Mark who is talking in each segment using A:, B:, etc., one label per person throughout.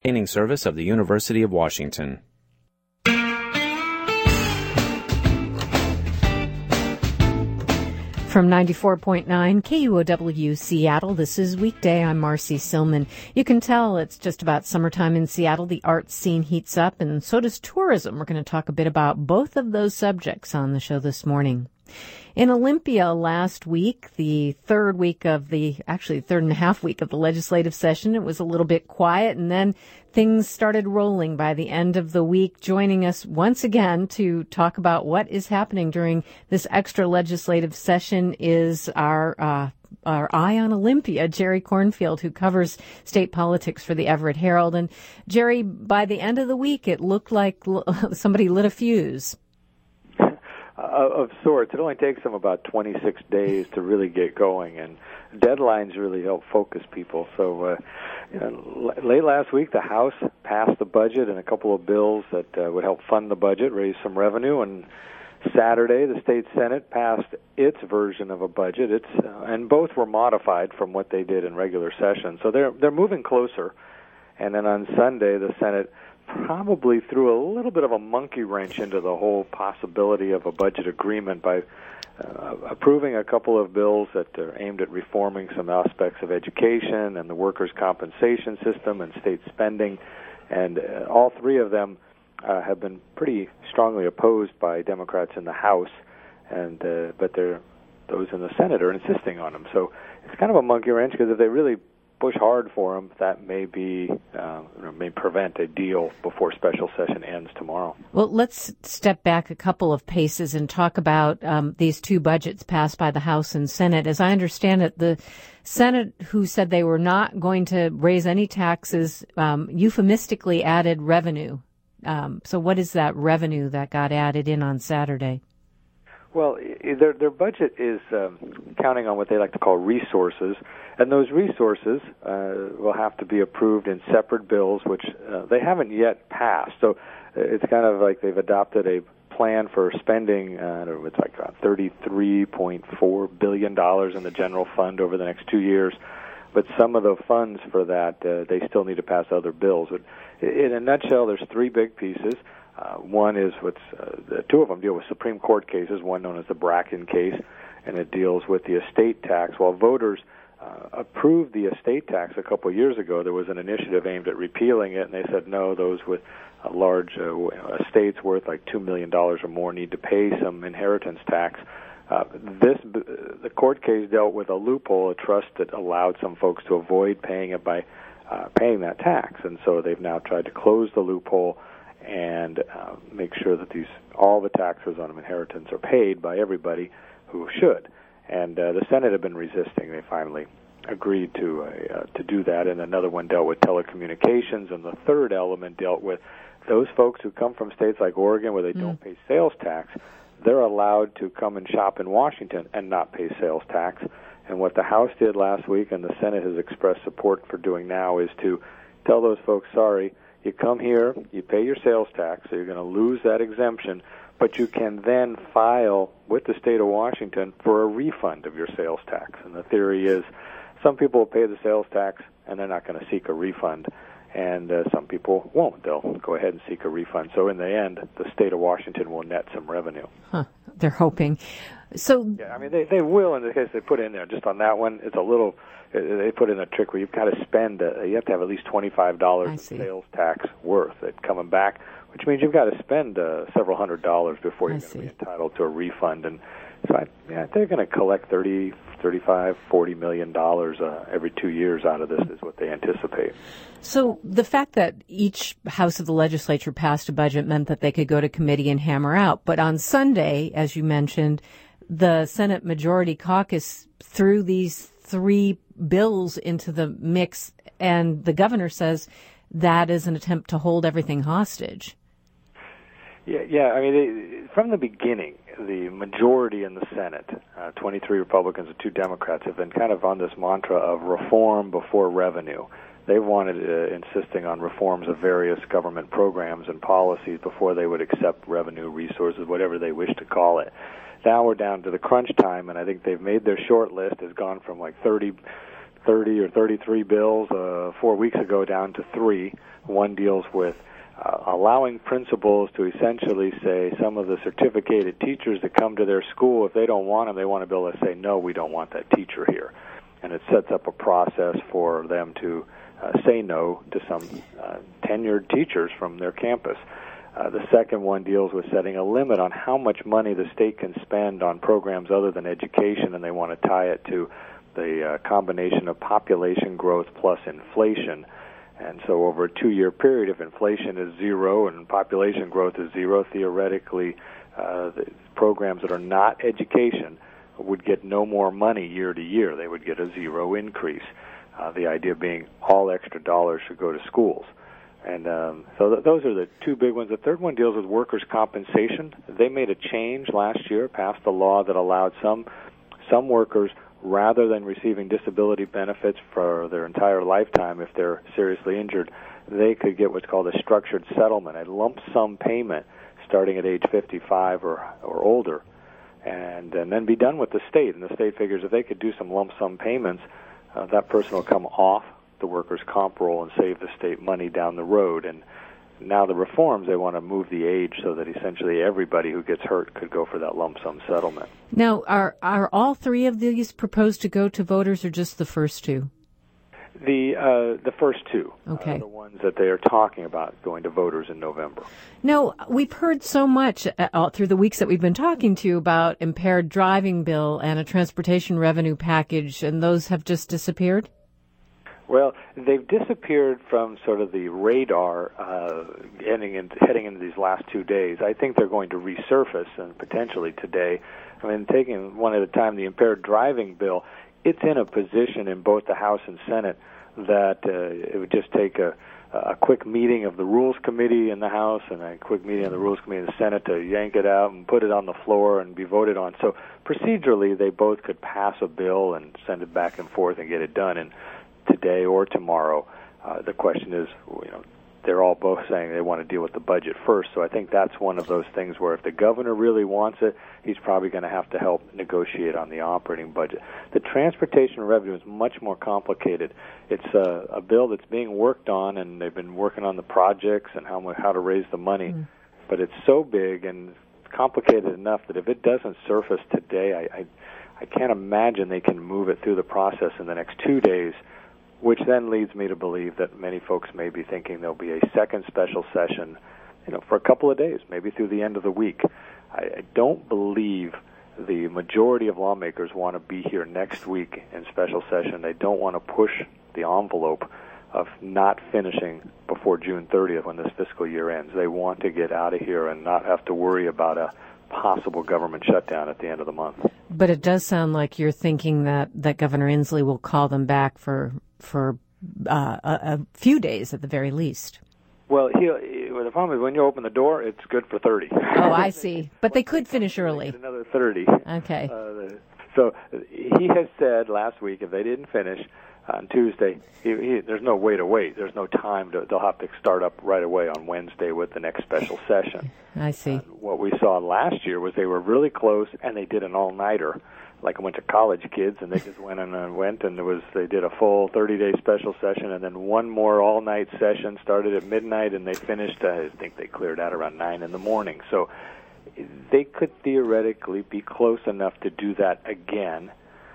A: Service of the University of Washington.
B: From 94.9 KUOW Seattle, this is Weekday. I'm Marcy Silman. You can tell it's just about summertime in Seattle. The arts scene heats up, and so does tourism. We're going to talk a bit about both of those subjects on the show this morning. In Olympia last week, the third and a half week of the legislative session, it was a little bit quiet, and then things started rolling by the end of the week. Joining us once again to talk about what is happening during this extra legislative session is our eye on Olympia, Jerry Cornfield, who covers state politics for the Everett Herald. And Jerry, by the end of the week, it looked like somebody lit a fuse.
C: Of sorts. It only takes them about 26 days to really get going, and deadlines really help focus people. So late last week, the House passed the budget and a couple of bills that would help fund the budget, raise some revenue, and Saturday, the state Senate passed its version of a budget. And both were modified from what they did in regular session. So they're moving closer. And then on Sunday, the Senate probably threw a little bit of a monkey wrench into the whole possibility of a budget agreement by approving a couple of bills that are aimed at reforming some aspects of education and the workers' compensation system and state spending. And all three of them have been pretty strongly opposed by Democrats in the House, but those in the Senate are insisting on them. So it's kind of a monkey wrench, because if they really push hard for them, that may prevent a deal before special session ends tomorrow.
B: Well, let's step back a couple of paces and talk about these two budgets passed by the House and Senate. As I understand it, the Senate, who said they were not going to raise any taxes, euphemistically added revenue. So what is that revenue that got added in on Saturday?
C: Well, their budget is counting on what they like to call resources, and those resources will have to be approved in separate bills, which they haven't yet passed. So it's kind of like they've adopted a plan for spending, it's like $33.4 billion in the general fund over the next 2 years. But some of the funds for that, they still need to pass other bills. But in a nutshell, there's three big pieces. One is the two of them deal with Supreme Court cases, one known as the Bracken case, and it deals with the estate tax. While voters approved the estate tax a couple of years ago, there was an initiative aimed at repealing it, and they said, no, those with large estates worth like $2 million or more need to pay some inheritance tax. The court case dealt with a loophole, a trust that allowed some folks to avoid paying it by paying that tax, and so they've now tried to close the loophole and make sure that all the taxes on inheritance are paid by everybody who should. And the Senate had been resisting. They finally agreed to do that. And another one dealt with telecommunications, and the third element dealt with those folks who come from states like Oregon where they don't pay sales tax. They're allowed to come and shop in Washington and not pay sales tax. And what the House did last week, and the Senate has expressed support for doing now, is to tell those folks, sorry, you come here, you pay your sales tax, so you're going to lose that exemption, but you can then file with the state of Washington for a refund of your sales tax. And the theory is some people will pay the sales tax and they're not going to seek a refund, and some people won't. They'll go ahead and seek a refund. So in the end, the state of Washington will net some revenue.
B: They're hoping. So
C: yeah, I mean, they will in the case they put in there. Just on that one, it's a little. They put in a trick where you've got to spend. You have to have at least $25 of sales tax worth it coming back, which means you've got to spend several $100s before you're going to be entitled to a refund. And so they're going to collect $30, $35, $40 million every 2 years out of this is what they anticipate.
B: So the fact that each house of the legislature passed a budget meant that they could go to committee and hammer out. But on Sunday, as you mentioned, the Senate Majority Caucus threw these three bills into the mix, and the governor says that is an attempt to hold everything hostage.
C: Yeah. I mean, from the beginning, the majority in the Senate, 23 Republicans and 2 Democrats, have been kind of on this mantra of reform before revenue. They've wanted, insisting on reforms of various government programs and policies before they would accept revenue, resources, whatever they wish to call it. Now we're down to the crunch time, and I think they've made their short list. Has gone from like 30 30 or 33 bills 4 weeks ago down to 3. One deals with allowing principals to essentially say some of the certificated teachers that come to their school, if they don't want them, they want to be able to say, no, we don't want that teacher here. And it sets up a process for them to say no to some tenured teachers from their campus. The second one deals with setting a limit on how much money the state can spend on programs other than education, and they want to tie it to the combination of population growth plus inflation. And so over a 2-year period, if inflation is 0 and population growth is 0, theoretically, the programs that are not education would get no more money year to year. They would get a 0 increase. The idea being all extra dollars should go to schools. And so those are the two big ones. The third one deals with workers' compensation. They made a change last year, passed a law that allowed some workers, rather than receiving disability benefits for their entire lifetime if they're seriously injured, they could get what's called a structured settlement, a lump sum payment starting at age 55 or older, and then be done with the state. And the state figures if they could do some lump sum payments, that person will come off the workers' comp roll and save the state money down the road. And now the reforms, they want to move the age so that essentially everybody who gets hurt could go for that lump sum settlement.
B: Now, are all 3 of these proposed to go to voters, or just the first 2?
C: The first 2
B: okay.
C: Are the ones that they are talking about going to voters in November.
B: No, we've heard so much all through the weeks that we've been talking to you about impaired driving bill and a transportation revenue package, and those have just disappeared?
C: Well, they've disappeared from sort of the radar heading into these last 2 days. I think they're going to resurface, and potentially today. I mean, taking one at a time, the impaired driving bill, it's in a position in both the House and Senate that it would just take a quick meeting of the Rules Committee in the House and a quick meeting of the Rules Committee in the Senate to yank it out and put it on the floor and be voted on. So procedurally, they both could pass a bill and send it back and forth and get it done in today or tomorrow. The question is, they're all both saying they want to deal with the budget first. So I think that's one of those things where if the governor really wants it, he's probably going to have to help negotiate on the operating budget. The transportation revenue is much more complicated. It's a bill that's being worked on, and they've been working on the projects and how to raise the money. But it's so big and complicated enough that if it doesn't surface today, I can't imagine they can move it through the process in the next 2 days, which then leads me to believe that many folks may be thinking there'll be a second special session, for a couple of days, maybe through the end of the week. I don't believe the majority of lawmakers want to be here next week in special session. They don't want to push the envelope of not finishing before June 30th when this fiscal year ends. They want to get out of here and not have to worry about a possible government shutdown at the end of the month.
B: But it does sound like you're thinking that Governor Inslee will call them back for a few days at the very least.
C: Well, the problem is when you open the door, it's good for 30.
B: Oh, I see. But they could finish early.
C: Another 30.
B: Okay.
C: So he has said last week if they didn't finish on Tuesday, there's no way to wait. There's no time. They'll have to start up right away on Wednesday with the next special session.
B: I see.
C: What we saw last year was they were really close, and they did an all-nighter, like a bunch of college kids, and they just went and they did a full 30-day special session, and then one more all-night session started at midnight, and they finished, I think they cleared out around 9 in the morning. So they could theoretically be close enough to do that again.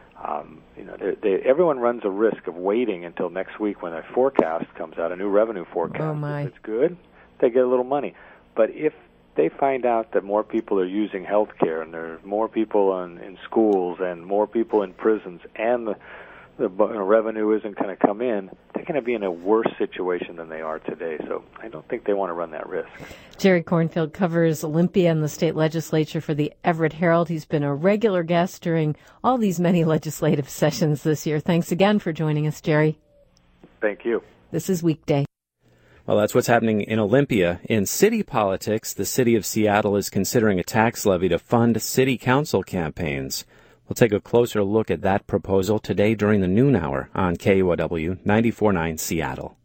C: Everyone runs a risk of waiting until next week when a forecast comes out, a new revenue forecast.
B: Oh my.
C: If it's good, they get a little money. But if they find out that more people are using health care and there are more people in schools and more people in prisons and the revenue isn't going to come in, they're going to be in a worse situation than they are today. So I don't think they want to run that risk.
B: Jerry Kornfield covers Olympia and the state legislature for the Everett Herald. He's been a regular guest during all these many legislative sessions this year. Thanks again for joining us, Jerry.
C: Thank you.
B: This is Weekday.
A: Well, that's what's happening in Olympia. In city politics, the city of Seattle is considering a tax levy to fund city council campaigns. We'll take a closer look at that proposal today during the noon hour on KUOW 94.9 Seattle.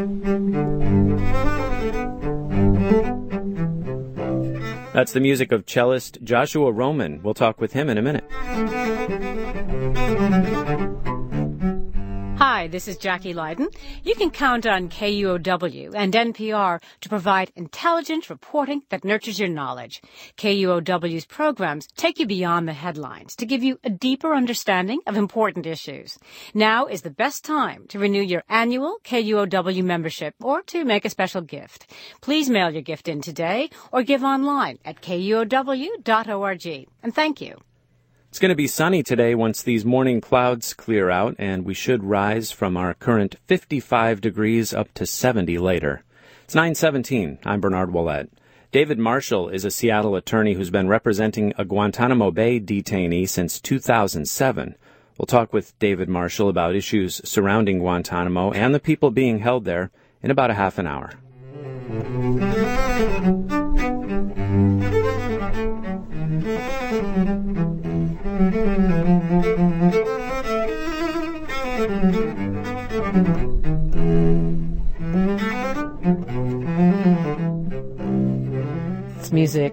A: That's the music of cellist Joshua Roman. We'll talk with him in a minute.
D: Hi, this is Jackie Leiden. You can count on KUOW and NPR to provide intelligent reporting that nurtures your knowledge. KUOW's programs take you beyond the headlines to give you a deeper understanding of important issues. Now is the best time to renew your annual KUOW membership or to make a special gift. Please mail your gift in today or give online at KUOW.org. And thank you.
A: It's going to be sunny today once these morning clouds clear out, and we should rise from our current 55 degrees up to 70 later. It's 9:17. I'm Bernard Ouellette. David Marshall is a Seattle attorney who's been representing a Guantanamo Bay detainee since 2007. We'll talk with David Marshall about issues surrounding Guantanamo and the people being held there in about a half an hour.
B: It's music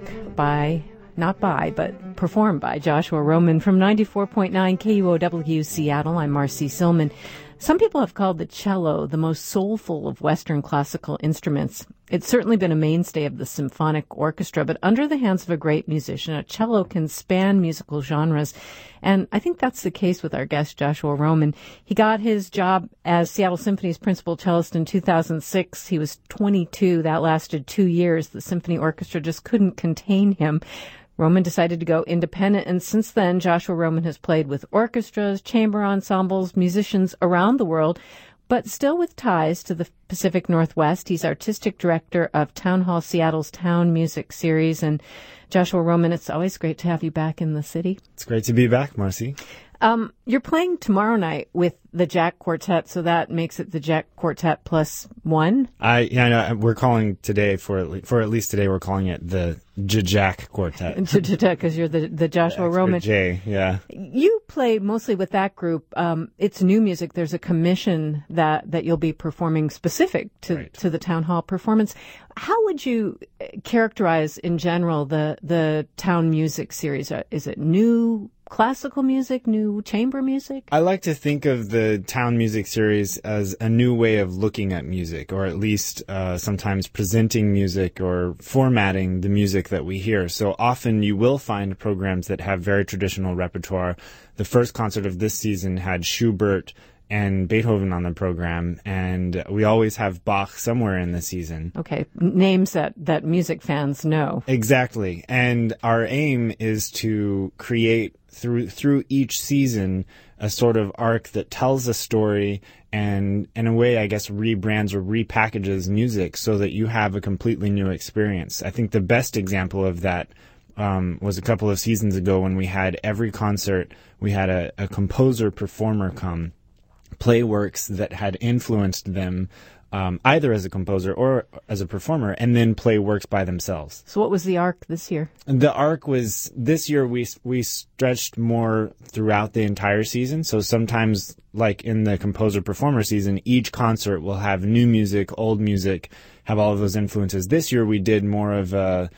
B: but performed by Joshua Roman from 94.9 KUOW Seattle. I'm Marcy Silman. Some people have called the cello the most soulful of Western classical instruments. It's certainly been a mainstay of the symphonic orchestra, but under the hands of a great musician, a cello can span musical genres. And I think that's the case with our guest, Joshua Roman. He got his job as Seattle Symphony's principal cellist in 2006. He was 22. That lasted 2 years. The symphony orchestra just couldn't contain him. Roman decided to go independent, and since then, Joshua Roman has played with orchestras, chamber ensembles, musicians around the world, but still with ties to the Pacific Northwest. He's artistic director of Town Hall Seattle's Town Music Series. And Joshua Roman, it's always great to have you back in the city.
E: It's great to be back, Marcy.
B: You're playing tomorrow night with the Jack Quartet, so that makes it the Jack Quartet plus one.
E: We're calling today for at least today we're calling it the Jack Quartet.
B: Because you're the Joshua Roman.
E: J, yeah.
B: You play mostly with that group. It's new music. There's a commission that you'll be performing specific to the Town Hall performance. How would you characterize in general the Town Music Series? Is it new classical music, new chamber music?
E: I like to think of the Town Music Series as a new way of looking at music, or at least sometimes presenting music or formatting the music that we hear. So often you will find programs that have very traditional repertoire. The first concert of this season had Schubert and Beethoven on the program, and we always have Bach somewhere in the season.
B: Okay, names that music fans know.
E: Exactly. And our aim is to create through each season a sort of arc that tells a story and in a way, I guess, rebrands or repackages music so that you have a completely new experience. I think the best example of that was a couple of seasons ago when we had every concert, we had a composer-performer come, play works that had influenced them either as a composer or as a performer, and then play works by themselves.
B: So what was the arc this year?
E: The arc was, this year we stretched more throughout the entire season. So sometimes, like in the composer-performer season, each concert will have new music, old music, have all of those influences. This year we did more of a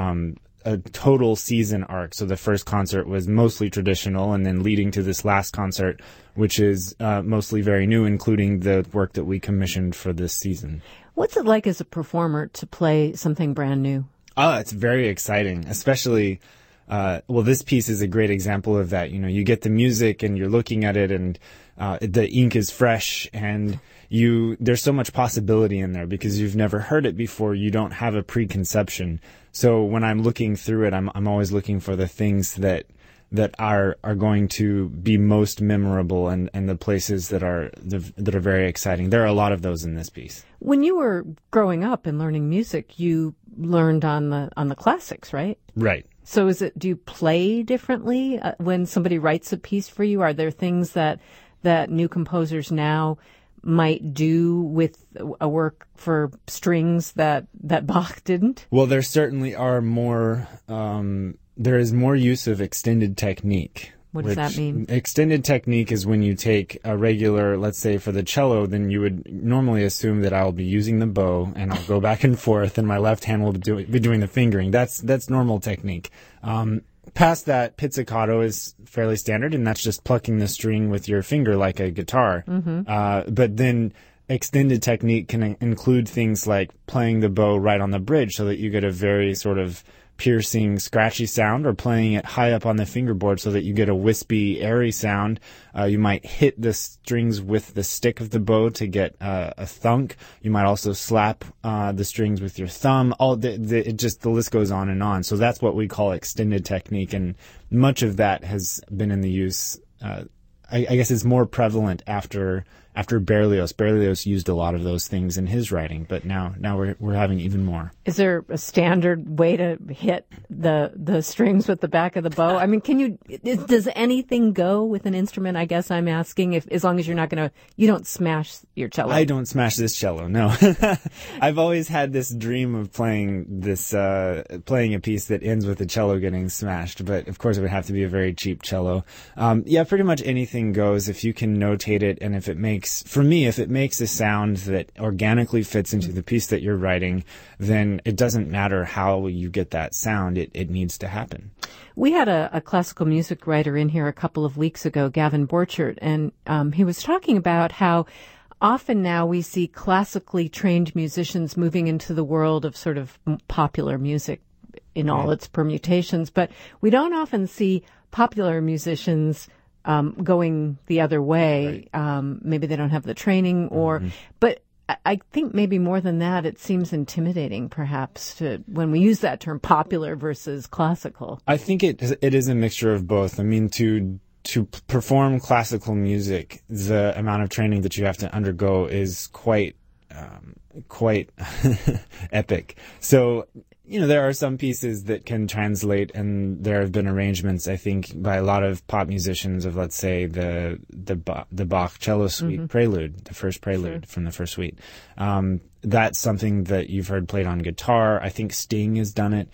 E: total season arc. So the first concert was mostly traditional, and then leading to this last concert, which is mostly very new, including the work that we commissioned for this season.
B: What's it like as a performer to play something brand new?
E: Oh, it's very exciting, especially, this piece is a great example of that. You know, you get the music and you're looking at it and the ink is fresh and there's so much possibility in there because you've never heard it before. You don't have a preconception. So when I'm looking through it, I'm always looking for the things that are going to be most memorable and the places that are very exciting. There are a lot of those in this piece.
B: When you were growing up and learning music, you learned on the classics, right?
E: Right.
B: So do you play differently when somebody writes a piece for you? Are there things that new composers now might do with a work for strings that Bach didn't?
E: Well, there certainly are more. There is more use of extended technique.
B: What does that mean?
E: Extended technique is when you take a regular, let's say for the cello, then you would normally assume that I'll be using the bow and I'll go back and forth and my left hand will be doing the fingering. That's normal technique. Past that, pizzicato is fairly standard, and that's just plucking the string with your finger like a guitar. But then extended technique can include things like playing the bow right on the bridge so that you get a very sort of piercing, scratchy sound, or playing it high up on the fingerboard so that you get a wispy, airy sound. You might hit the strings with the stick of the bow to get a thunk. You might also slap the strings with your thumb. The list goes on and on. So that's what we call extended technique, and much of that has been in the use. I guess it's more prevalent after Berlioz. Berlioz used a lot of those things in his writing, but now we're having even more.
B: Is there a standard way to hit the strings with the back of the bow? I mean, does anything go with an instrument? I guess I'm asking, as long as you don't smash your cello.
E: I don't smash this cello, no. I've always had this dream of playing a piece that ends with the cello getting smashed, but of course it would have to be a very cheap cello. Pretty much anything goes if you can notate it, and if it makes a sound that organically fits into the piece that you're writing, then it doesn't matter how you get that sound. It needs to happen.
B: We had a classical music writer in here a couple of weeks ago, Gavin Borchert, and he was talking about how often now we see classically trained musicians moving into the world of sort of popular music in all its permutations, but we don't often see popular musicians going the other way. Right. Maybe they don't have the training but I think maybe more than that, it seems intimidating perhaps when we use that term popular versus classical.
E: I think it is a mixture of both. I mean, to perform classical music, the amount of training that you have to undergo is quite epic. So, there are some pieces that can translate, and there have been arrangements, I think, by a lot of pop musicians of, let's say, the Bach cello suite prelude, the first prelude from the first suite. That's something that you've heard played on guitar. I think Sting has done it.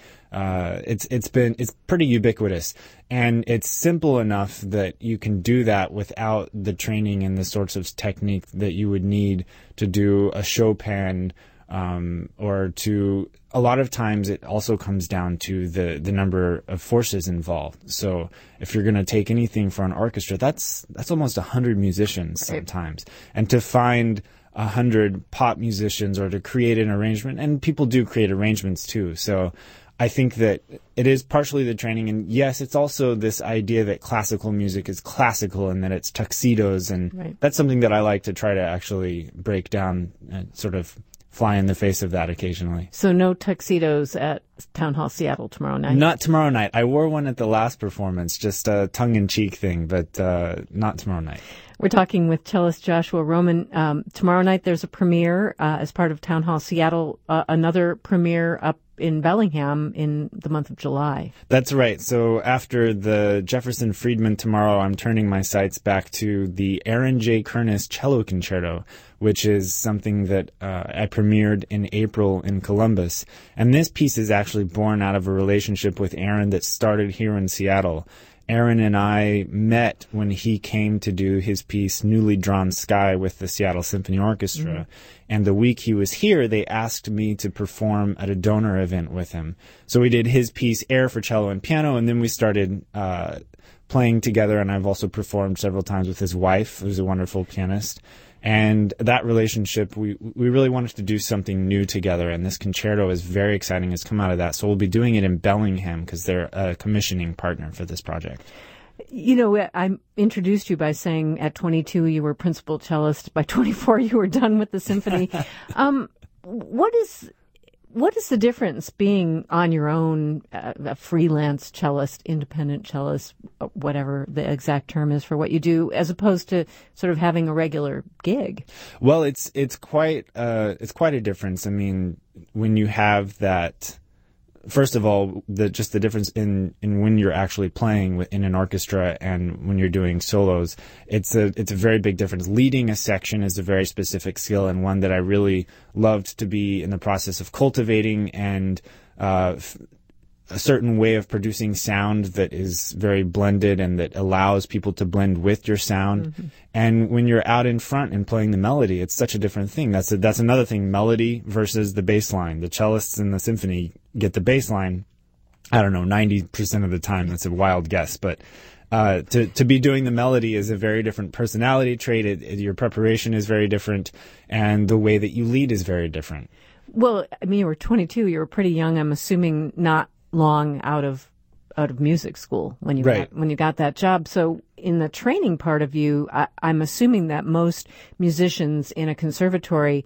E: It's pretty ubiquitous, and it's simple enough that you can do that without the training and the sorts of technique that you would need to do a Chopin, or to. A lot of times it also comes down to the number of forces involved. So if you're going to take anything for an orchestra, that's almost 100 musicians sometimes. And to find 100 pop musicians, or to create an arrangement, and people do create arrangements too. So I think that it is partially the training, and yes, it's also this idea that classical music is classical and that it's tuxedos, and that's something that I like to try to actually break down and sort of fly in the face of that occasionally.
B: So no tuxedos at Town Hall Seattle tomorrow night?
E: Not tomorrow night. I wore one at the last performance, just a tongue-in-cheek thing, but not tomorrow night.
B: We're talking with cellist Joshua Roman. Tomorrow night there's a premiere as part of Town Hall Seattle, another premiere up in Bellingham in the month of July.
E: That's right. So after the Jefferson Friedman tomorrow, I'm turning my sights back to the Aaron J. Kernis Cello Concerto, which is something that I premiered in April in Columbus. And this piece is actually born out of a relationship with Aaron that started here in Seattle. Aaron and I met when he came to do his piece Newly Drawn Sky with the Seattle Symphony Orchestra. And the week he was here, they asked me to perform at a donor event with him. So we did his piece Air for cello and piano, and then we started playing together, and I've also performed several times with his wife, who's a wonderful pianist. And that relationship, we really wanted to do something new together, and this concerto is very exciting. It's come out of that. So we'll be doing it in Bellingham because they're a commissioning partner for this project.
B: I introduced you by saying at 22 you were principal cellist. By 24 you were done with the symphony. What is the difference being on your own, a freelance cellist, independent cellist, whatever the exact term is for what you do, as opposed to sort of having a regular gig?
E: Well, it's quite a difference. I mean, when you have that. First of all, the difference in when you're actually playing in an orchestra and when you're doing solos, it's a very big difference. Leading a section is a very specific skill, and one that I really loved to be in the process of cultivating, and a certain way of producing sound that is very blended and that allows people to blend with your sound. And when you're out in front and playing the melody, it's such a different thing. That's another thing, melody versus the bass line. The cellists in the symphony get the bass line, I don't know, 90% of the time. That's a wild guess, but to be doing the melody is a very different personality trait. Your preparation is very different, and the way that you lead is very different.
B: Well, I mean, you were 22. You were pretty young. I'm assuming not long out of music school when you got that job. So in the training part of you, I'm assuming that most musicians in a conservatory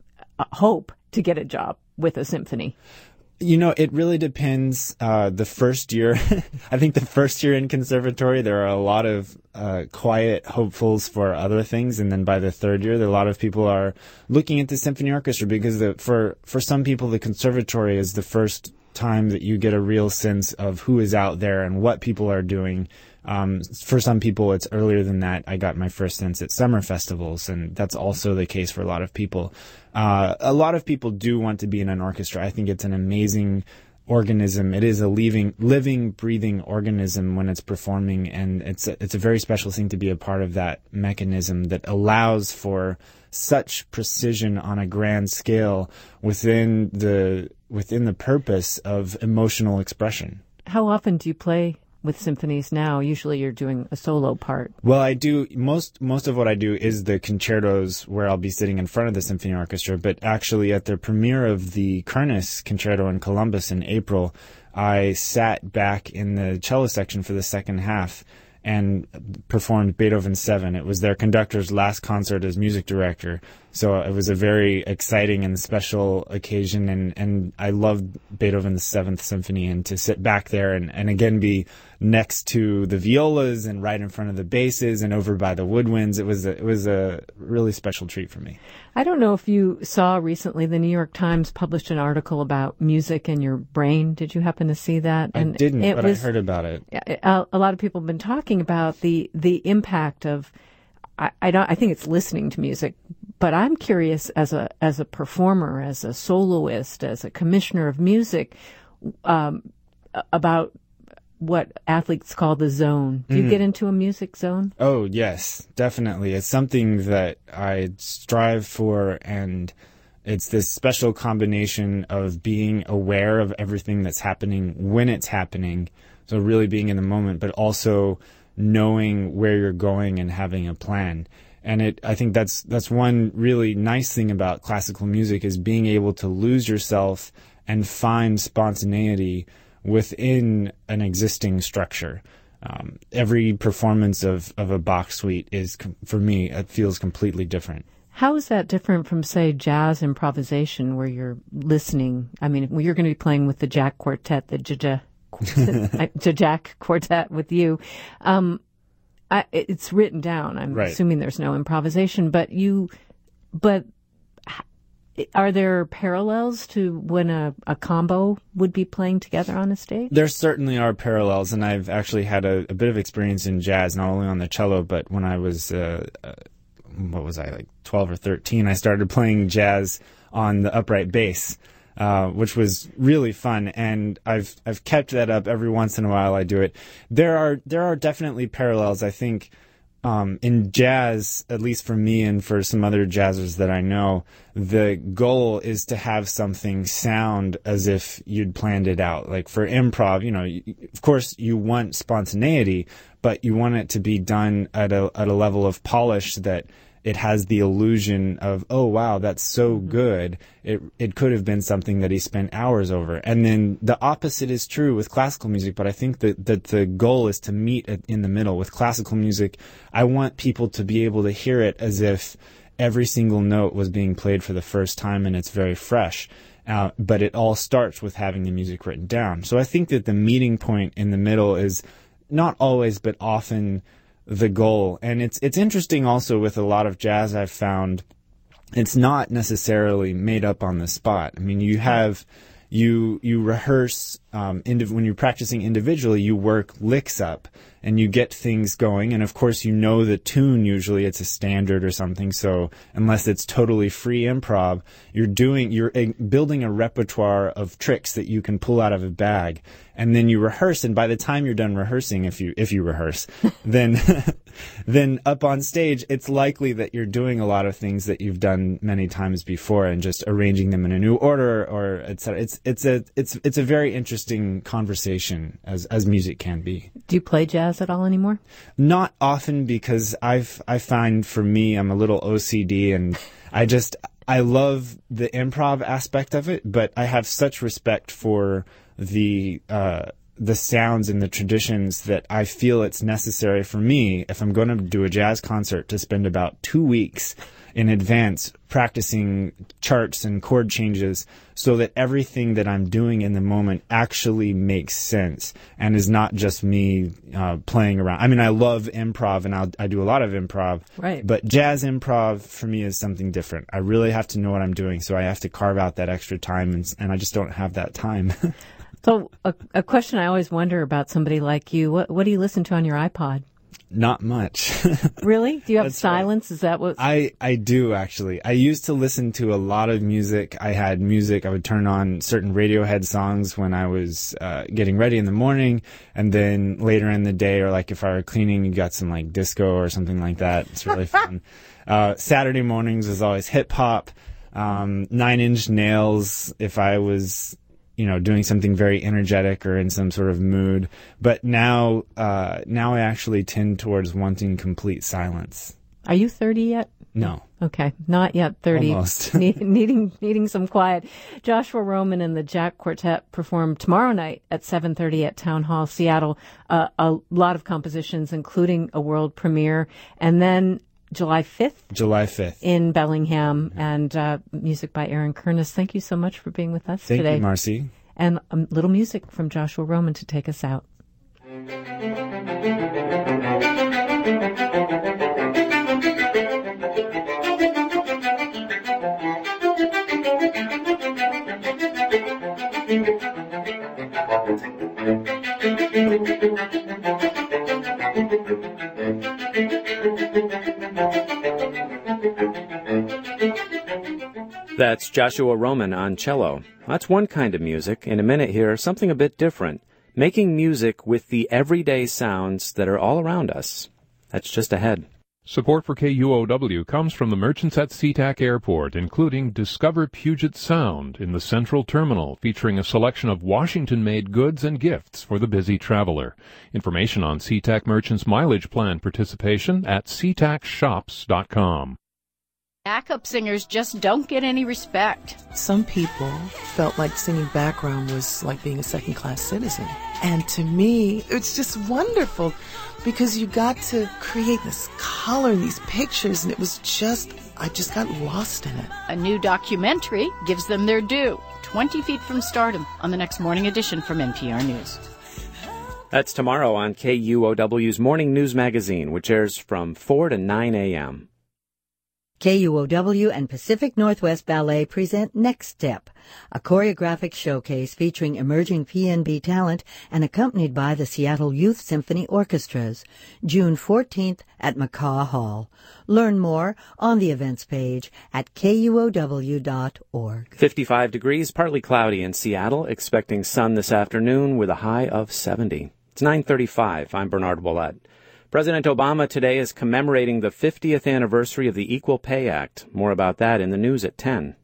B: hope to get a job with a symphony.
E: You know, it really depends. The first year, I think the first year in conservatory, there are a lot of quiet hopefuls for other things. And then by the third year, a lot of people are looking at the symphony orchestra because for some people, the conservatory is the first time that you get a real sense of who is out there and what people are doing. For some people, it's earlier than that. I got my first sense at summer festivals, and that's also the case for a lot of people. A lot of people do want to be in an orchestra. I think it's an amazing organism. It is a living, breathing organism when it's performing, and it's a very special thing to be a part of that mechanism that allows for such precision on a grand scale within the purpose of emotional expression.
B: How often do you play with symphonies now? Usually you're doing a solo part.
E: Well, I do. Most of what I do is the concertos where I'll be sitting in front of the symphony orchestra. But actually at the premiere of the Kernis Concerto in Columbus in April, I sat back in the cello section for the second half and performed Beethoven 7. It was their conductor's last concert as music director. So it was a very exciting and special occasion, and I loved Beethoven's 7th Symphony, and to sit back there and again be next to the violas and right in front of the basses and over by the woodwinds, it was a really special treat for me.
B: I don't know if you saw recently, the New York Times published an article about music and your brain. Did you happen to see that?
E: I didn't, but I heard about it.
B: A lot of people have been talking about the impact of, I think it's listening to music, but I'm curious as a performer, as a soloist, as a commissioner of music, about what athletes call the zone. Do you get into a music zone?
E: Oh, yes, definitely. It's something that I strive for, and it's this special combination of being aware of everything that's happening when it's happening, so really being in the moment, but also knowing where you're going and having a plan. And I think that's one really nice thing about classical music, is being able to lose yourself and find spontaneity within an existing structure. Every performance of a Bach suite is, for me, it feels completely different.
B: How is that different from, say, jazz improvisation, where you're listening? I mean, you're going to be playing with the Jack Quartet, the Jack Quartet with you. It's written down. I'm assuming there's no improvisation, but are there parallels to when a combo would be playing together on a stage?
E: There certainly are parallels, and I've actually had a bit of experience in jazz, not only on the cello, but when I was, 12 or 13, I started playing jazz on the upright bass, which was really fun, and I've kept that up. Every once in a while I do it. There are definitely parallels, I think. In jazz, at least for me and for some other jazzers that I know, the goal is to have something sound as if you'd planned it out. Like for improv, of course you want spontaneity, but you want it to be done at a level of polish that it has the illusion of, oh wow, that's so good. It could have been something that he spent hours over. And then the opposite is true with classical music, but I think that the goal is to meet in the middle. With classical music, I want people to be able to hear it as if every single note was being played for the first time and it's very fresh. But it all starts with having the music written down. So I think that the meeting point in the middle is not always, but often the goal. And it's interesting also with a lot of jazz I've found, it's not necessarily made up on the spot. I mean, you rehearse, when you're practicing individually, you work licks up and you get things going. And of course, the tune, usually it's a standard or something. So unless it's totally free improv, you're building a repertoire of tricks that you can pull out of a bag. And then you rehearse, and by the time you're done rehearsing, if you rehearse, then up on stage, it's likely that you're doing a lot of things that you've done many times before and just arranging them in a new order, or etc. It's a very interesting interesting conversation as music can be.
B: Do you play jazz at all anymore?
E: Not often, because I find for me, I'm a little OCD, and I love the improv aspect of it, but I have such respect for the sounds and the traditions that I feel it's necessary for me, if I'm going to do a jazz concert, to spend about 2 weeks in advance practicing charts and chord changes so that everything that I'm doing in the moment actually makes sense and is not just me playing around. I mean, I love improv, and I do a lot of improv,
B: right?
E: But jazz improv for me is something different. I really have to know what I'm doing, so I have to carve out that extra time, and I just don't have that time.
B: So a question I always wonder about somebody like you, what do you listen to on your iPod?
E: Not much.
B: Really? Do you have
E: That's
B: silence? Right. Is that what?
E: I do, actually. I used to listen to a lot of music. I would turn on certain Radiohead songs when I was getting ready in the morning, and then later in the day, or like if I were cleaning, you got some like disco or something like that. It's really fun. Saturday mornings was always hip hop, 9 Inch Nails if I was doing something very energetic or in some sort of mood. But now I actually tend towards wanting complete silence.
B: Are you 30 yet?
E: No.
B: Okay, not yet 30.
E: Almost.
B: needing some quiet. Joshua Roman and the Jack Quartet perform tomorrow night at 7:30 at Town Hall, Seattle. A lot of compositions, including a world premiere. And then July 5th in Bellingham, and music by Aaron Kernis. Thank you so much for being with us today.
E: Thank you, Marcy.
B: And a little music from Joshua Roman to take us out.
A: That's Joshua Roman on cello. That's one kind of music. In a minute here, something a bit different. Making music with the everyday sounds that are all around us. That's just ahead.
F: Support for KUOW comes from the merchants at SeaTac Airport, including Discover Puget Sound in the Central Terminal, featuring a selection of Washington-made goods and gifts for the busy traveler. Information on SeaTac Merchants Mileage Plan participation at SeaTacShops.com.
G: Backup singers just don't get any respect.
H: Some people felt like singing background was like being a second-class citizen. And to me, it's just wonderful because you got to create this color and these pictures, and it was I just got lost in it.
G: A new documentary gives them their due. 20 Feet from Stardom on the next morning edition from NPR News.
A: That's tomorrow on KUOW's Morning News Magazine, which airs from 4 to 9 a.m.
I: KUOW and Pacific Northwest Ballet present Next Step, a choreographic showcase featuring emerging PNB talent and accompanied by the Seattle Youth Symphony Orchestras, June 14th at McCaw Hall. Learn more on the events page at KUOW.org.
A: 55 degrees, partly cloudy in Seattle, expecting sun this afternoon with a high of 70. It's 9:35. I'm Bernard Ouellette. President Obama today is commemorating the 50th anniversary of the Equal Pay Act. More about that in the news at 10.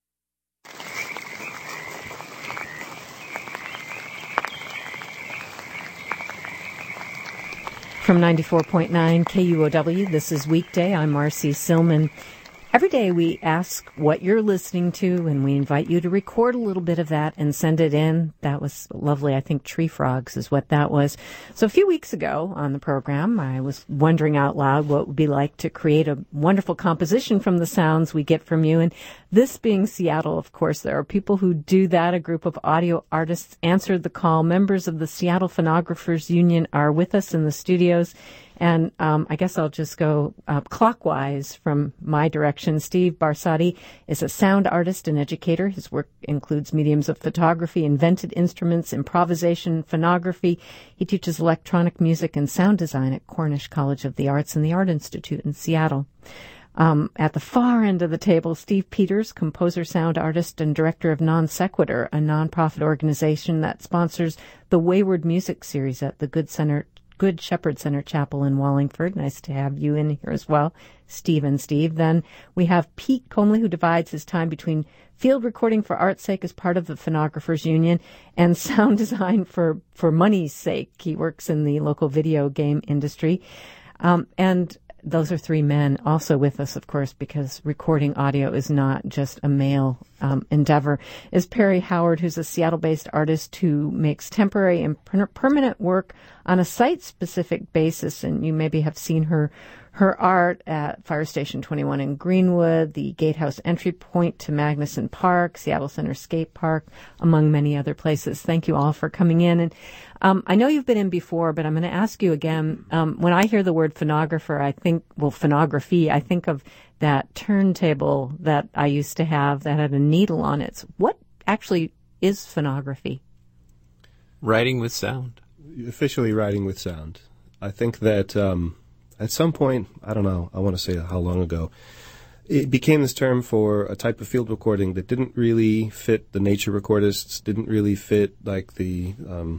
B: From 94.9 KUOW, this is Weekday. I'm Marcy Silman. Every day we ask what you're listening to, and we invite you to record a little bit of that and send it in. That was lovely. I think Tree Frogs is what that was. So a few weeks ago on the program, I was wondering out loud what it would be like to create a wonderful composition from the sounds we get from you. And this being Seattle, of course, there are people who do that. A group of audio artists answered the call. Members of the Seattle Phonographers Union are with us in the studios. And I guess I'll just go clockwise from my direction. Steve Barsotti is a sound artist and educator. His work includes mediums of photography, invented instruments, improvisation, phonography. He teaches electronic music and sound design at Cornish College of the Arts and the Art Institute in Seattle. At the far end of the table, Steve Peters, composer, sound artist, and director of Non Sequitur, a nonprofit organization that sponsors the Wayward Music Series at the Good Center Good Shepherd Center Chapel in Wallingford. Nice to have you in here as well, Steve and Steve. Then we have Pete Comley, who divides his time between field recording for art's sake as part of the Phonographers Union and sound design for money's sake. He works in the local video game industry. And those are three men also with us, of course, because recording audio is not just a male endeavor, is Perry Howard, who's a Seattle-based artist who makes temporary and permanent work on a site-specific basis. And you maybe have seen her art at Fire Station 21 in Greenwood, the Gatehouse entry point to Magnuson Park, Seattle Center Skate Park, among many other places. Thank you all for coming in. And I know you've been in before, but I'm going to ask you again. When I hear the word phonographer, phonography, I think of that turntable that I used to have that had a needle on it. So what actually is phonography?
J: Writing with sound.
K: Officially writing with sound. I think that at some point, I don't know, I want to say how long ago, it became this term for a type of field recording that didn't really fit the nature recordists, didn't really fit like the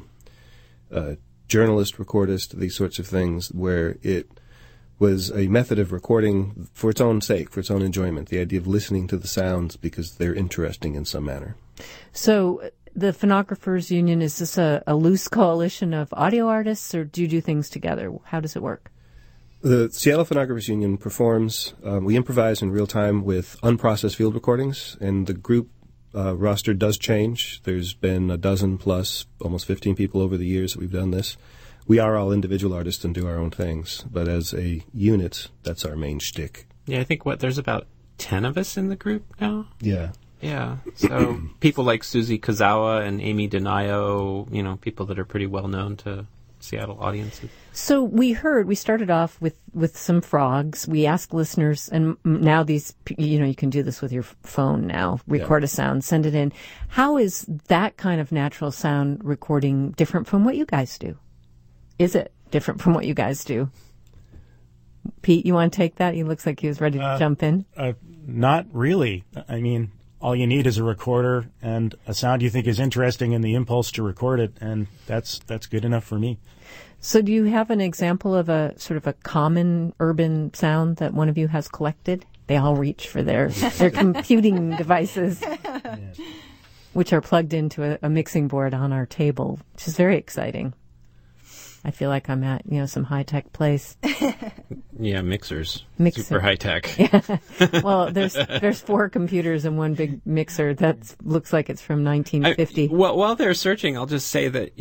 K: journalist recordist, these sorts of things, where it was a method of recording for its own sake, for its own enjoyment, the idea of listening to the sounds because they're interesting in some manner.
B: So the Phonographers Union, is this a loose coalition of audio artists, or do you do things together? How does it work?
K: The Seattle Phonographers Union performs, we improvise in real time with unprocessed field recordings, and the group roster does change. There's been a dozen plus, almost 15 people over the years that we've done this. We are all individual artists and do our own things, but as a unit, that's our main shtick.
J: Yeah, I think there's about 10 of us in the group now?
K: Yeah.
J: Yeah, so people like Susie Kozawa and Amy Denayo, people that are pretty well known to Seattle audiences.
B: So we started off with some frogs. We asked listeners, and now these, you can do this with your phone now, record a sound, send it in. How is that kind of natural sound recording different from what you guys do? Is it different from what you guys do? Pete, you want to take that? He looks like he was ready to jump in.
L: Not really. I mean, all you need is a recorder and a sound you think is interesting and the impulse to record it, and that's good enough for me.
B: So do you have an example of a sort of a common urban sound that one of you has collected? They all reach for their computing devices, which are plugged into a mixing board on our table, which is very exciting. I feel like I'm at, some high-tech place.
J: Yeah, mixers.
B: Mixer.
J: Super high-tech.
B: Yeah. Well, there's 4 computers and one big mixer that looks like it's from 1950.
J: While they're searching, I'll just say that,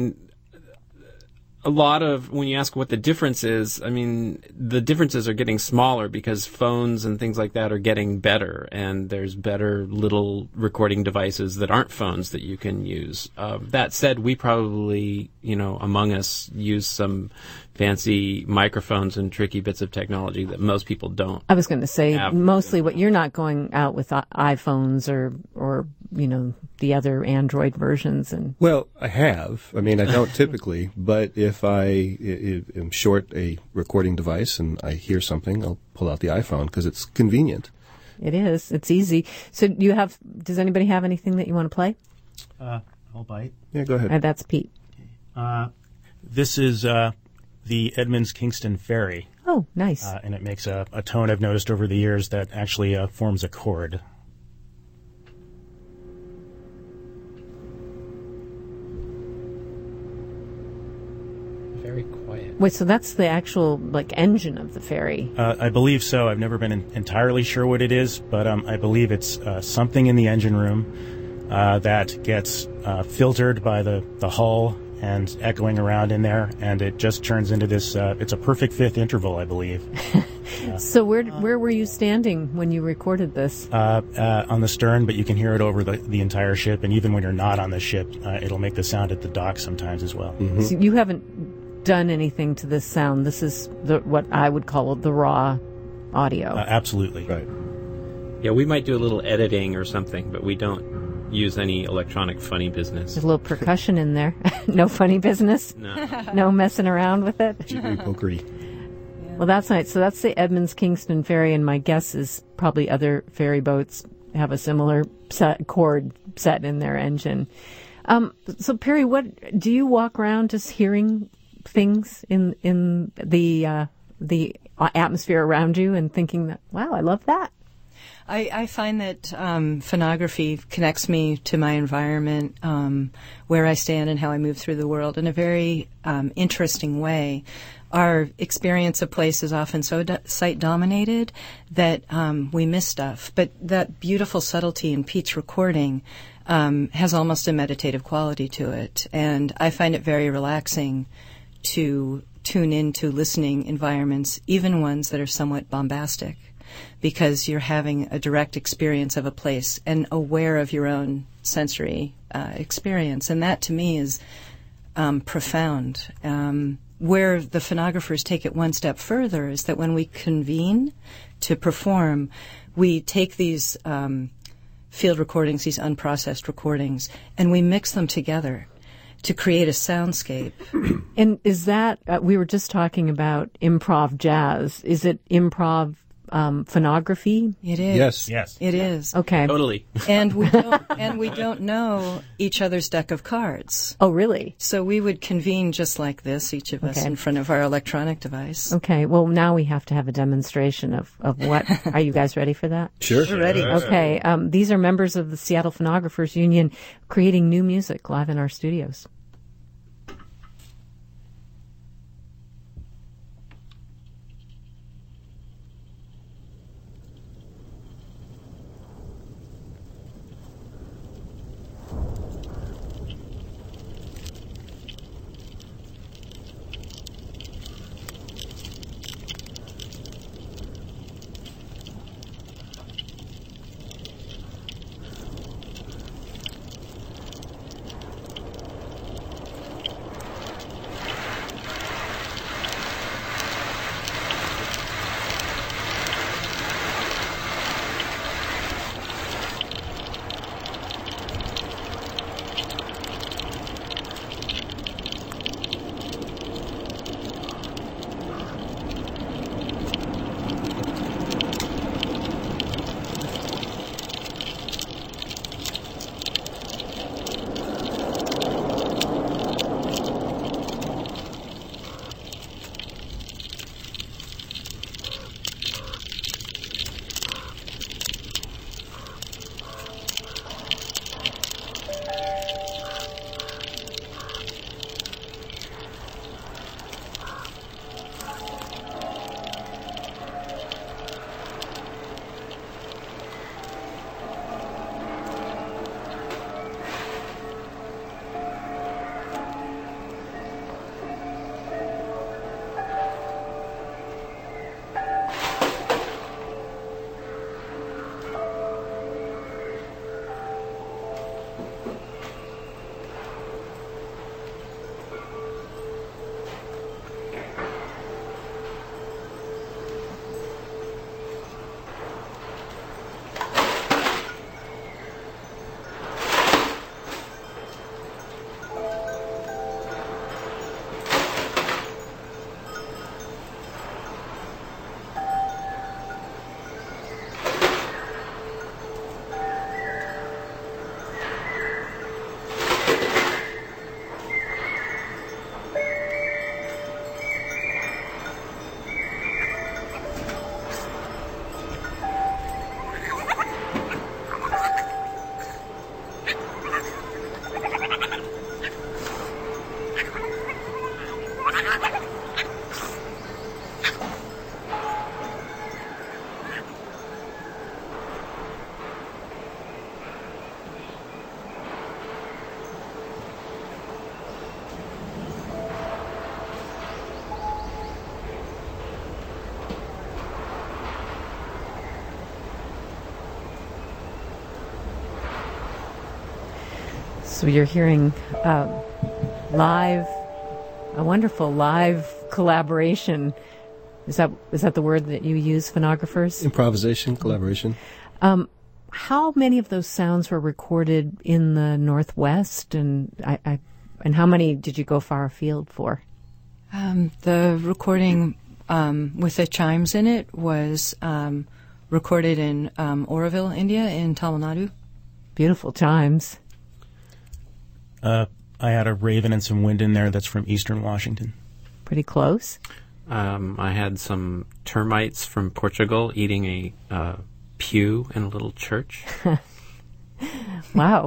J: a lot of, when you ask what the difference is, the differences are getting smaller because phones and things like that are getting better, and there's better little recording devices that aren't phones that you can use. That said, we probably, among us, use some fancy microphones and tricky bits of technology that most people don't.
B: I was going to say, mostly what you're not going out with iPhones or the other Android versions.
K: Well, I have. I don't typically, but if I am short a recording device and I hear something, I'll pull out the iPhone because it's convenient.
B: It is. It's easy. So does anybody have anything that you want to play?
L: I'll bite.
K: Yeah, go ahead.
B: That's Pete.
L: This is the Edmonds Kingston Ferry.
B: Oh, nice.
L: And it makes a tone I've noticed over the years that actually forms a chord.
J: Very quiet.
B: Wait, so that's the actual engine of the ferry?
L: I believe so. I've never been entirely sure what it is, but I believe it's something in the engine room that gets filtered by the hull and echoing around in there, and it just turns into this, it's a perfect fifth interval, I believe.
B: So where were you standing when you recorded this?
L: On the stern, but you can hear it over the entire ship, and even when you're not on the ship, it'll make the sound at the dock sometimes as well.
K: Mm-hmm.
B: So you haven't done anything to this sound. This is what I would call the raw audio.
L: Absolutely.
K: Right.
J: Yeah, we might do a little editing or something, but we don't use any electronic funny business.
B: There's a little percussion in there. No funny business? No messing around with it?
K: Jiggery-pokery.
B: Yeah. Well, that's nice. So that's the Edmonds Kingston Ferry, and my guess is probably other ferry boats have a similar chord set in their engine. So, Perry, what do you walk around just hearing things in the atmosphere around you and thinking that, wow, I love that?
M: I find that phonography connects me to my environment, where I stand and how I move through the world in a very interesting way. Our experience of place is often so sight-dominated that we miss stuff. But that beautiful subtlety in Pete's recording has almost a meditative quality to it. And I find it very relaxing to tune into listening environments, even ones that are somewhat bombastic, because you're having a direct experience of a place and aware of your own sensory experience. And that, to me, is profound. Where the phonographers take it one step further is that when we convene to perform, we take these field recordings, these unprocessed recordings, and we mix them together to create a soundscape.
B: And is that, we were just talking about improv jazz, is it improv phonography?
M: It is.
K: Yes.
M: It is.
B: Okay.
J: Totally.
M: And we don't know each other's deck of cards.
B: Oh, really?
M: So we would convene just like this, each of us in front of our electronic device.
B: Okay. Well, now we have to have a demonstration of what. Are you guys ready for that?
K: Sure.
M: We're ready.
B: Okay. These are members of the Seattle Phonographers Union creating new music live in our studios. So you're hearing a wonderful live collaboration. Is that the word that you use, phonographers?
K: Improvisation, collaboration.
B: How many of those sounds were recorded in the Northwest, and how many did you go far afield for?
M: The recording with the chimes in it was recorded in Oroville, India, in Tamil Nadu.
B: Beautiful chimes.
L: I had a raven and some wind in there that's from Eastern Washington.
B: pretty close.
J: I had some termites from Portugal eating a pew in a little church.
B: Wow.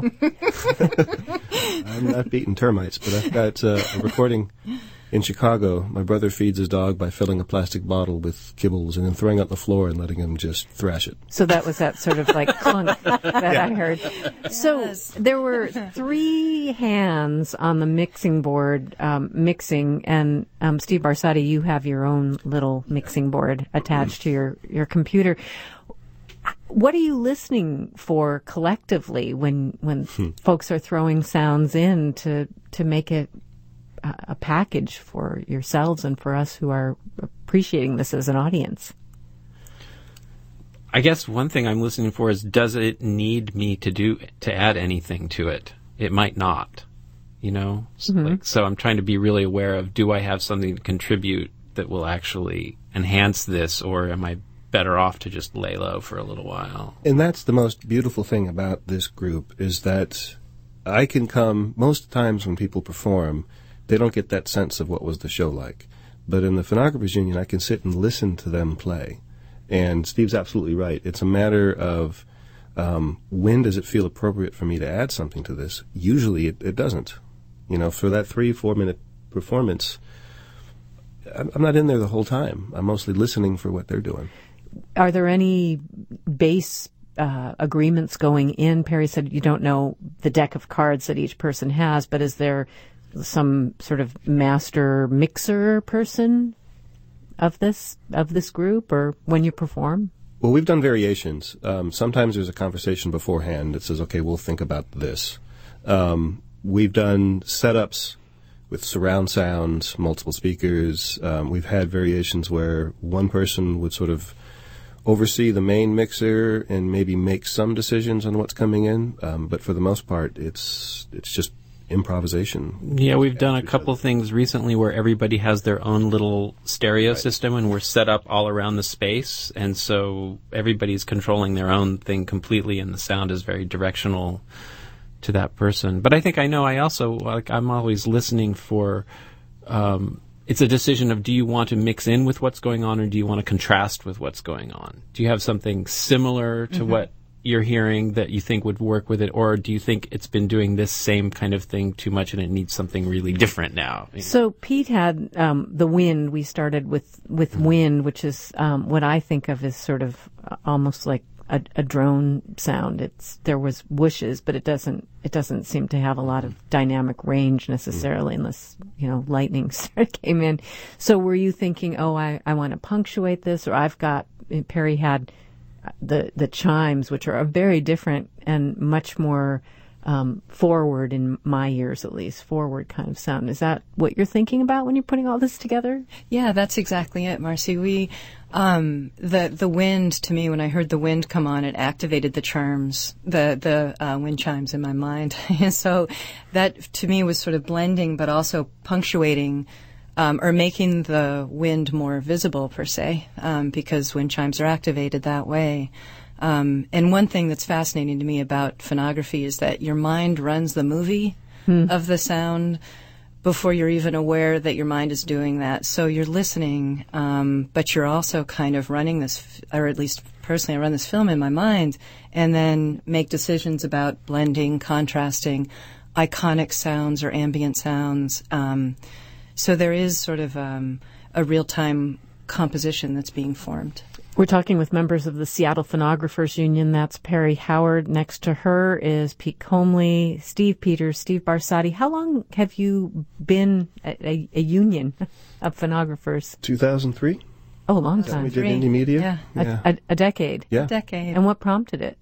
K: I'm not beating termites, but I've got a recording in Chicago. My brother feeds his dog by filling a plastic bottle with kibbles and then throwing it on the floor and letting him just thrash it.
B: So that was that sort of like clunk that I heard. So there were 3 hands on the mixing board mixing, and Steve Barsati, you have your own little mixing board attached to your computer. What are you listening for collectively when folks are throwing sounds in to make it a package for yourselves and for us who are appreciating this as an audience?
J: I guess one thing I'm listening for is, does it need me to add anything to it? It might not, you know? So I'm trying to be really aware of, do I have something to contribute that will actually enhance this, or am I better off to just lay low for a little while?
K: And that's the most beautiful thing about this group, is that I can come, most times when people perform, they don't get that sense of what was the show like. But in the Phonographers Union, I can sit and listen to them play. And Steve's absolutely right. It's a matter of when does it feel appropriate for me to add something to this? Usually it doesn't. You know, for that 3-4 minute performance, I'm not in there the whole time. I'm mostly listening for what they're doing.
B: Are there any base agreements going in? Perry said you don't know the deck of cards that each person has, but is there some sort of master mixer person of this group, or when you perform?
K: Well, we've done variations. Sometimes there's a conversation beforehand that says, okay, we'll think about this. We've done setups with surround sound, multiple speakers. We've had variations where one person would sort of oversee the main mixer and maybe make some decisions on what's coming in. But for the most part, it's just improvisation.
J: Yeah, we've done a couple things recently where everybody has their own little stereo system, and we're set up all around the space, and so everybody's controlling their own thing completely, and the sound is very directional to that person. But I think I also, I'm always listening for, it's a decision of, do you want to mix in with what's going on, or do you want to contrast with what's going on? Do you have something similar to what you're hearing that you think would work with it, or do you think it's been doing this same kind of thing too much and it needs something really different now?
B: So Pete had the wind. We started with wind, which is what I think of as sort of almost like a drone sound. There was whooshes, but it doesn't seem to have a lot of dynamic range necessarily, unless lightning came in. So were you thinking, I want to punctuate this, or Perry had the chimes, which are very different and much more forward, in my ears at least, forward kind of sound. Is that what you're thinking about when you're putting all this together?
M: Yeah, that's exactly it, Marcy. We the wind, to me, when I heard the wind come on, it activated the chimes, the wind chimes in my mind. So that to me was sort of blending, but also punctuating. Or making the wind more visible, per se, because wind chimes are activated that way. And one thing that's fascinating to me about phonography is that your mind runs the movie of the sound before you're even aware that your mind is doing that. So you're listening, but you're also kind of running this, or at least personally I run this film in my mind, and then make decisions about blending, contrasting, iconic sounds or ambient sounds. So there is sort of a real-time composition that's being formed.
B: We're talking with members of the Seattle Phonographers Union. That's Perry Howard. Next to her is Pete Comley, Steve Peters, Steve Barsati. How long have you been a union of phonographers?
K: 2003.
B: Oh, a long time.
K: We did Indie Media.
B: Yeah. A decade.
K: Yeah.
M: A decade.
B: And what prompted it?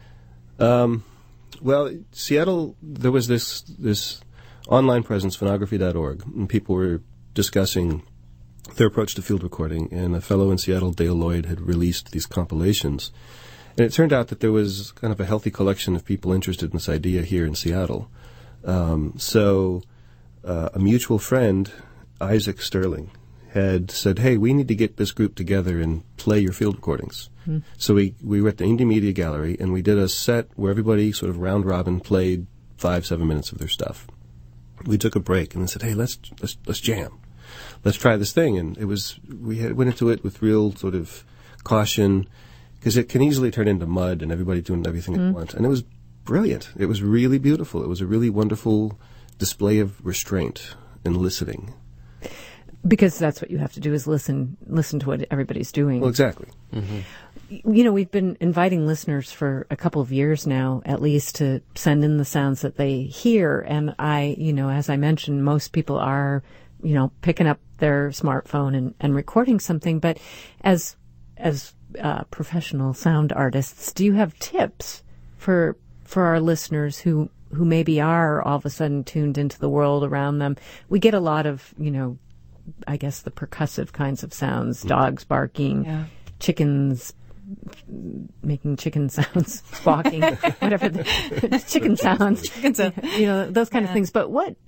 K: Well, Seattle, there was this online presence, phonography.org, and people were discussing their approach to field recording, and a fellow in Seattle, Dale Lloyd, had released these compilations. And it turned out that there was kind of a healthy collection of people interested in this idea here in Seattle. So a mutual friend, Isaac Sterling, had said, hey, we need to get this group together and play your field recordings. So we were at the Indie Media Gallery, and we did a set where everybody sort of round robin played 5-7 minutes of their stuff. We took a break and then said, hey, let's jam. let's try this thing. And went into it with real sort of caution, because it can easily turn into mud and everybody doing everything at once. And it was brilliant. It was really beautiful. It was a really wonderful display of restraint and listening.
B: Because that's what you have to do, is listen to what everybody's doing.
K: Well, exactly.
B: You know, we've been inviting listeners for a couple of years now, at least, to send in the sounds that they hear. And as I mentioned, most people are, picking up their smartphone and recording something. But as professional sound artists, do you have tips for our listeners who maybe are all of a sudden tuned into the world around them? We get a lot of, I guess the percussive kinds of sounds, dogs barking, chickens making chicken sounds, squawking, whatever, chicken sounds, those kind of things. But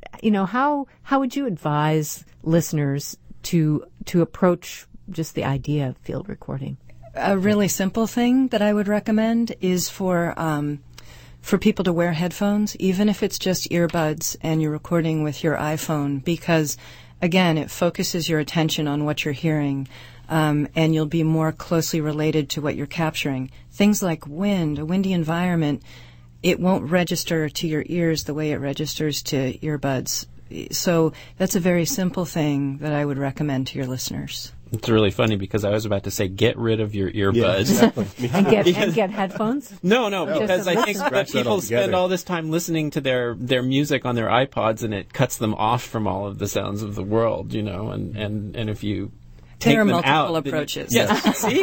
B: how would you advise listeners to approach just the idea of field recording?
M: A really simple thing that I would recommend is for people to wear headphones, even if it's just earbuds and you're recording with your iPhone, because again, it focuses your attention on what you're hearing, and you'll be more closely related to what you're capturing. Things like wind, a windy environment, it won't register to your ears the way it registers to earbuds. So that's a very simple thing that I would recommend to your listeners.
J: It's really funny because I was about to say, get rid of your earbuds.
K: Yeah, exactly.
B: and get headphones?
J: No, because I think that people spend all this time listening to their music on their iPods, and it cuts them off from all of the sounds of the world, and if you take
M: there are
J: them
M: multiple
J: out,
M: approaches.
J: Yes, see?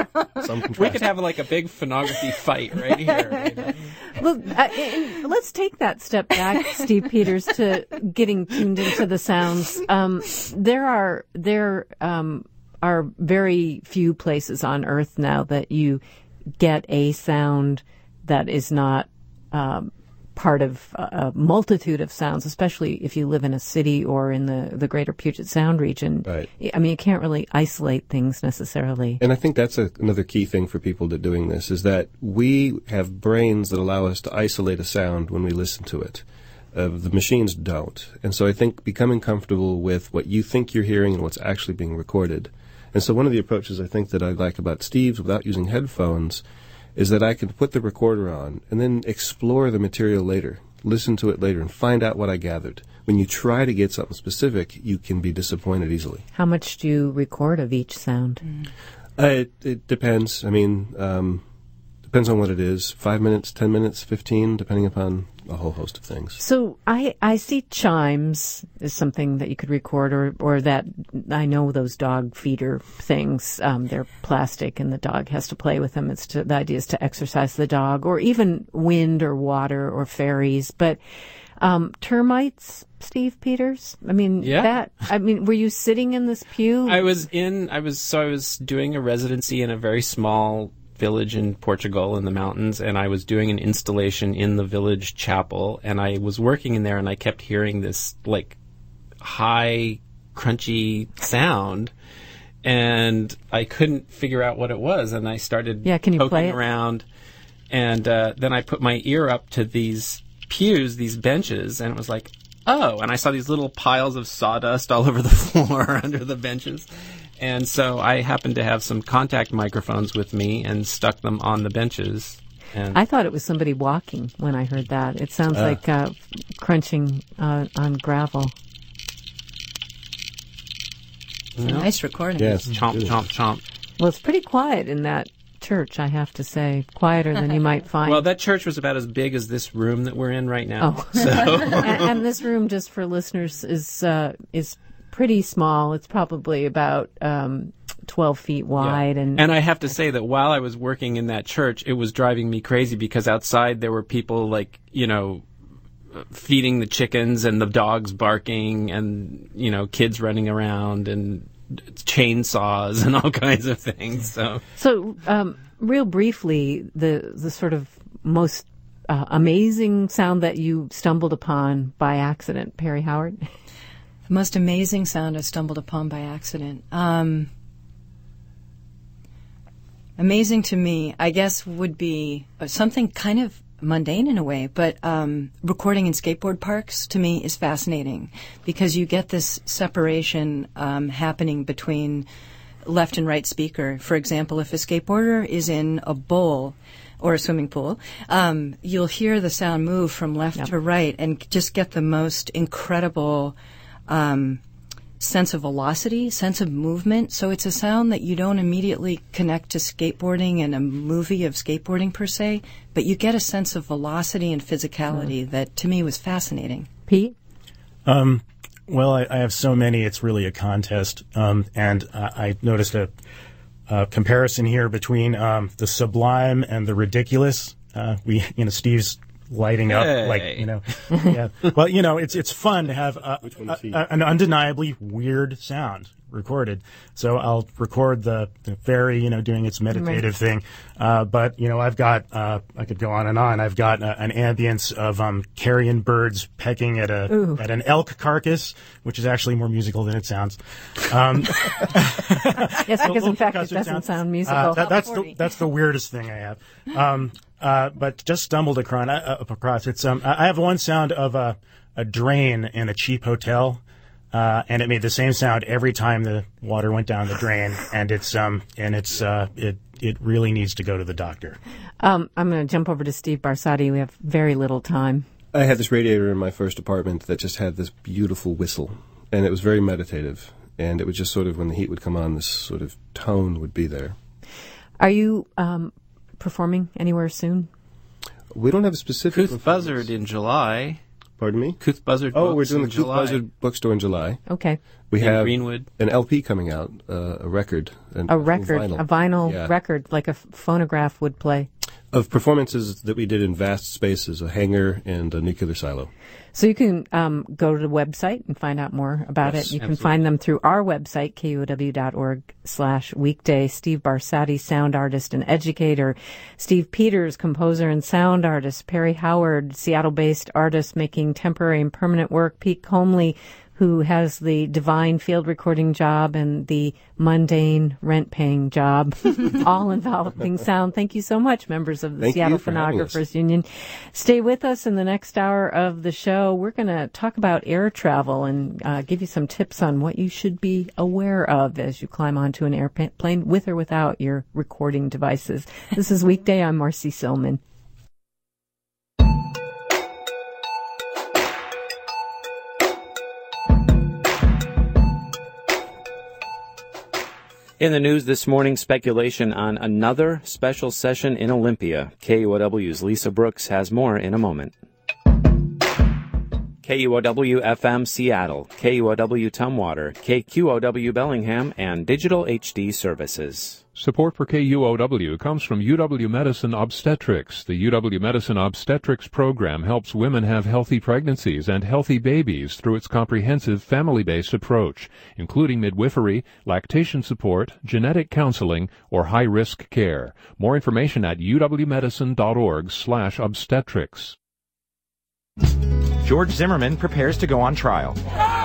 K: We
J: could have like a big phonography fight right here.
B: Look, let's take that step back, Steve Peters, to getting tuned into the sounds. There are very few places on Earth now that you get a sound that is not part of a multitude of sounds, especially if you live in a city or in the greater Puget Sound region.
K: Right.
B: I mean, you can't really isolate things necessarily.
K: And I think that's another key thing for people that doing this, is that we have brains that allow us to isolate a sound when we listen to it. The machines don't. And so I think becoming comfortable with what you think you're hearing and what's actually being recorded. And so one of the approaches I think that I like about Steve's, without using headphones, is that I can put the recorder on and then explore the material later, listen to it later, and find out what I gathered. When you try to get something specific, you can be disappointed easily.
B: How much do you record of each sound?
K: It depends. I mean, depends on what it is. 5 minutes, 10 minutes, 15, depending upon a whole host of things.
B: So I see chimes is something that you could record, or that I know those dog feeder things. They're plastic, and the dog has to play with them. The idea is to exercise the dog, or even wind or water or fairies. But termites, Steve Peters. I mean, were you sitting in this pew?
J: I was doing a residency in a very small village in Portugal in the mountains, and I was doing an installation in the village chapel, and I was working in there, and I kept hearing this like high crunchy sound, and I couldn't figure out what it was, and I started poking around, and then I put my ear up to these pews, these benches, and it was like, oh, and I saw these little piles of sawdust all over the floor under the benches. And so I happened to have some contact microphones with me and stuck them on the benches. And
B: I thought it was somebody walking when I heard that. It sounds like crunching on gravel.
M: Nice recording.
K: Yes.
J: Chomp, chomp, chomp.
B: Well, it's pretty quiet in that church, I have to say. Quieter than you might find.
J: Well, that church was about as big as this room that we're in right now.
B: Oh.
J: So.
B: and this room, just for listeners, is pretty small. It's probably about 12 feet wide.
J: Yeah. And I have to say that while I was working in that church, it was driving me crazy because outside there were people feeding the chickens and the dogs barking and, kids running around and chainsaws and all kinds of things.
B: So real briefly, the sort of most amazing sound that you stumbled upon by accident, Perry Howard?
M: The most amazing sound I stumbled upon by accident. Amazing to me, I guess, would be something kind of mundane in a way, but recording in skateboard parks to me is fascinating because you get this separation happening between left and right speaker. For example, if a skateboarder is in a bowl or a swimming pool, you'll hear the sound move from left to right and just get the most incredible sense of velocity, sense of movement. So it's a sound that you don't immediately connect to skateboarding and a movie of skateboarding per se, but you get a sense of velocity and physicality that to me was fascinating.
B: Pete?
L: Well, I have so many, it's really a contest. And I noticed a comparison here between the sublime and the ridiculous. Steve's lighting up, yeah. Well, it's fun to have an undeniably weird sound recorded. So I'll record the fairy, doing its meditative thing. But I've got, I could go on and on. I've got an ambience of carrion birds pecking at an elk carcass, which is actually more musical than it sounds.
B: Yes, because in fact it doesn't sound musical.
L: That's the weirdest thing I have. But just stumbled across it's I have one sound of a drain in a cheap hotel, and it made the same sound every time the water went down the drain, and it really needs to go to the doctor.
B: I'm going to jump over to Steve Barsati. We have very little time.
K: I had this radiator in my first apartment that just had this beautiful whistle, and it was very meditative, and it would just sort of, when the heat would come on, this sort of tone would be there.
B: Are you performing anywhere soon?
K: We don't have a specific...
J: Couth Buzzard in July.
K: Pardon me?
J: Couth Buzzard
K: Books. Oh, we're doing the
J: Couth
K: Buzzard bookstore in July.
B: Okay.
K: We have
J: Greenwood.
K: An LP coming out, a record.
B: A vinyl record, like a phonograph would play.
K: Of performances that we did in vast spaces, a hangar and a nuclear silo.
B: So you can go to the website and find out more about it. You can find them through our website, kuow.org/weekday. Steve Barsati, sound artist and educator. Steve Peters, composer and sound artist. Perry Howard, Seattle-based artist making temporary and permanent work. Pete Comley, who has the divine field recording job and the mundane rent-paying job, all involving sound. Thank you so much, members of the Seattle Phonographers Union. Stay with us in the next hour of the show. We're going to talk about air travel and give you some tips on what you should be aware of as you climb onto an airplane with or without your recording devices. This is Weekday. I'm Marcy Silman.
A: In the news this morning, speculation on another special session in Olympia. KUOW's Lisa Brooks has more in a moment. KUOW-FM Seattle, KUOW Tumwater, KQOW Bellingham, and Digital HD Services.
F: Support for KUOW comes from UW Medicine Obstetrics. The UW Medicine Obstetrics program helps women have healthy pregnancies and healthy babies through its comprehensive family-based approach, including midwifery, lactation support, genetic counseling, or high-risk care. More information at uwmedicine.org/obstetrics.
N: George Zimmerman prepares to go on trial.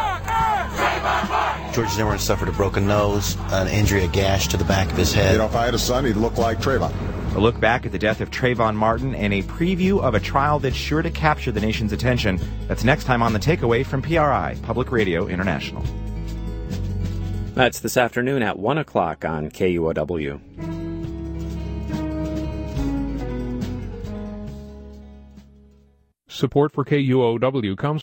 O: George Zimmerman suffered a broken nose, an injury, a gash to the back of his head.
P: If I had a son, he'd look like Trayvon.
N: A look back at the death of Trayvon Martin and a preview of a trial that's sure to capture the nation's attention. That's next time on The Takeaway from PRI, Public Radio International.
A: That's this afternoon at 1 o'clock on KUOW.
F: Support for KUOW comes